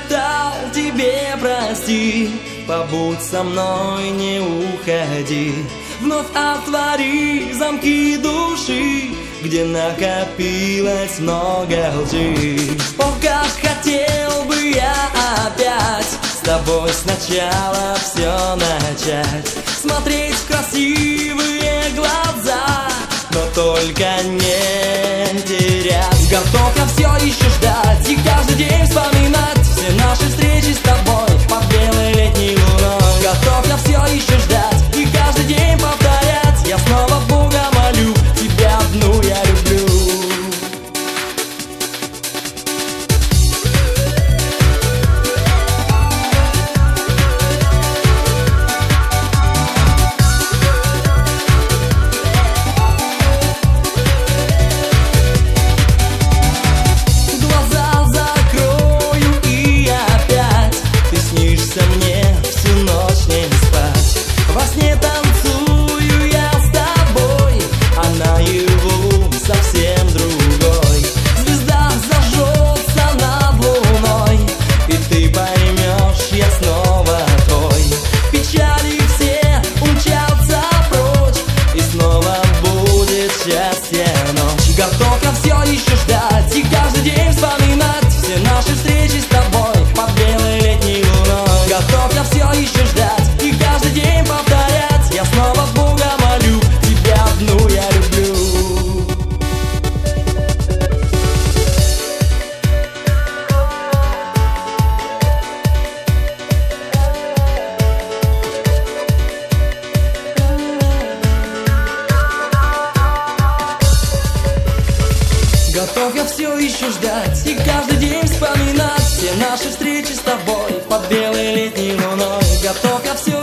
шептал тебе прости, побудь со мной, не уходи. Вновь отвори замки души, где накопилось много лжи. Ох, как хотел бы я опять с тобой сначала все начать, смотреть в красивые глаза, но только не терять. Готов я все еще ждать и каждый день вспоминать все наши встречи с тобой под белой летней луной. Готов я все еще ждать и каждый день повторять: я снова Бога молю, тебя одну я люблю. Глаза закрою и опять ты снишься мне всю ночь не спать. Во сне танцую я с тобой, а наяву совсем другой. Звезда зажжется над луной, и ты поймешь, я снова твой. Печали все умчатся прочь, и снова будет счастье ночь. Готов я все еще ждать и каждый день вспоминать все наши встречи с тобой под белой летней луной. Готов я все еще ждать и каждый день повторять: я снова Бога молю, тебя одну я люблю. Готов я все еще ждать и каждый день вспоминать все наши встречи с тобой под белой летней луной. Готов я все